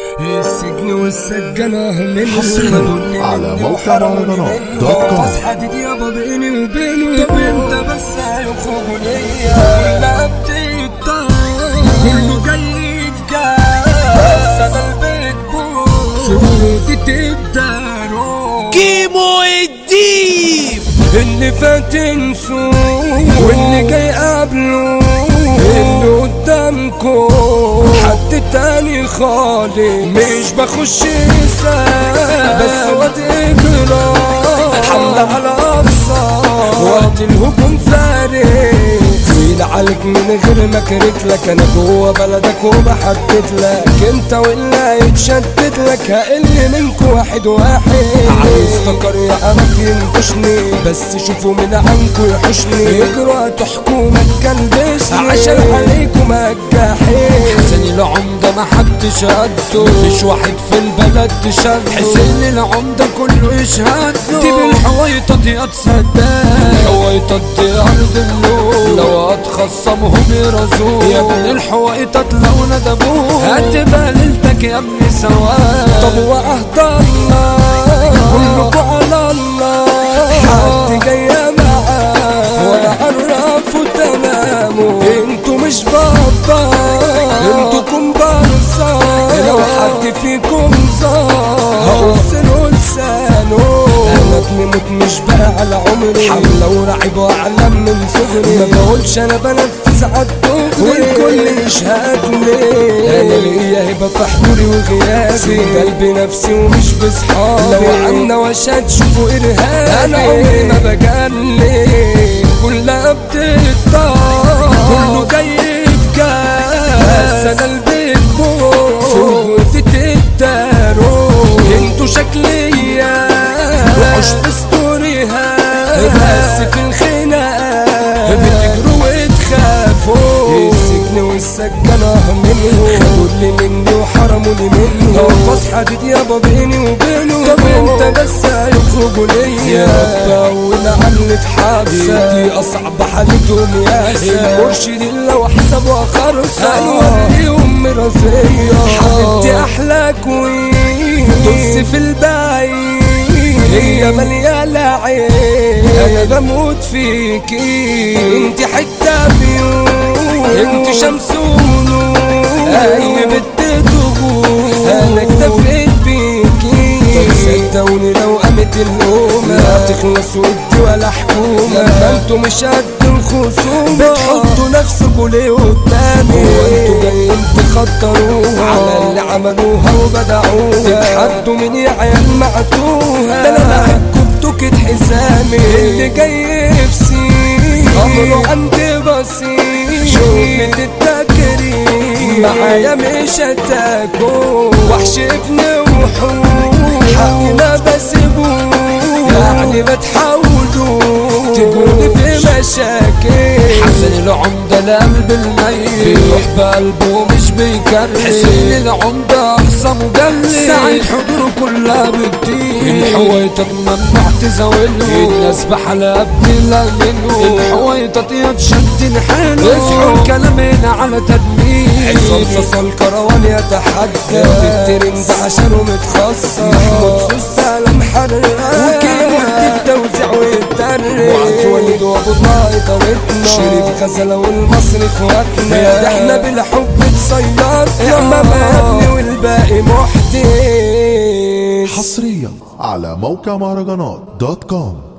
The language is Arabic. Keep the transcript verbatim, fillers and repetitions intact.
السجن والسجنة من حصريا على موقع مهرجانات دوت كوم. حديد يابا بيني وبينه، طب انت بس هيخرجوا ليا كلها بتقطع، كله جاي في جاز، انا البيت بوس شروطي تقدروا كيمو الديب اللي فات انسوه واللي جاي قبله اللي قدامكم حد تاني خالص، مش بخش ساعة بس وقت اجرى حملة على اقصى وقت الهجوم فارغ طويل عليك من غير ما كريت لك، انا جوه بلدك وبحدد لك انت واللي هيتشدد لك هقل منكوا واحد واحد، عايز تكر يعرف ينكشني بس شوفوا من عنكوا يحشني اجروا تحكوا ما تكلبسني عشان عليكوا مجاحين. حسين العمدة ما حدش قده، مفيش واحد في البلد تشده، حسين العمدة كله يشهده، دي بالحويطة دي اتصدق الحويطة دي ارض اللون، لو هتخصمهم يرزوه يا ابن الحويطة لو ندبوه هتبقى ليلتك يا ابني سواء. طب وعهد الله كلكوا على الله، حد جاية معاه ولا عرفوا تمامه، انتوا مش بابا انتوا كومبارسا، لو حد فيكم زار هقص له لسانه، انا ابني موت مش بقى على عمري، حملة ورعب واعلم من صغري، ما بقولش انا بنفذ عالدغري والكل يشهد لي، انا ليا هبة في حضوري وغيابي قلبي نفسي ومش بصحابي، لو عنا وشات شوفوا ارهابي انا عمري ما بجلي، كلها بتقطع كله جاي في كاس، انا البيت بوس وقوتي تقدروا انتوا شكليا وحوش في ستوريها بس في الخناقة بتجروا وتخافوا، السجن والسجنة منه خدوا اللي مني وحرموا لي منه، قفص حديد يابا بيني وبينه، طب انت بس هيخرجوا ليا يا رب اول عني في حبسة دي اصعب حالتهم ياسا، المرشدين لو حسبوا خرصة هنوريهم مرازية، حبيبتي احلى كوين طز في البعيد هي مليانة عين، انا بموت فيكي انت حتة بيوم انت شمس ونور اي بنت تغور انا اكتفيت بيكي، طب صدقوني لو قامت الامة لا تخلص ودي ولا حكومة، لما انتوا مش قد الخصومة بتحطوا نفسكوا ليه قدامي، هو انتوا جايين تخطروها على اللي عملوها وبدعوها، تتحدوا من يا عيال معتوها، ده انا معاكوا بتوكت حسامي، اللي جاي يفسي امره عندي بسيط شوفة التكريم معايا مش هتاكل وحش ابن وحوش حقي ما بسيبوه، يعني بتحاولوا تقولي في مشاكل، حسين العمدة لقلب الميت بيروح بقلبه مش بيكرر، حسين العمدة أقصى مجلد سعيد حضوره كلها بتطير، الحويطة ممنوع تزاوله الناس بحلقة بتلا منه، الحويطة يتشد نحله اصحوا الكلام هنا على تدمير، عصام صاصا الكروان يتحدى الترند عشانه متخصص، محمود سوسة لمحرر وكيمو التوزيع والترند، وعز وليد وابو طه طريقنا، شريف غزلة والمصري اخواتنا، يا ده احنا بالحب اتصيرنا، امام ابني والباقي محدث. حصريا على موقع مهرجانات دوت كوم.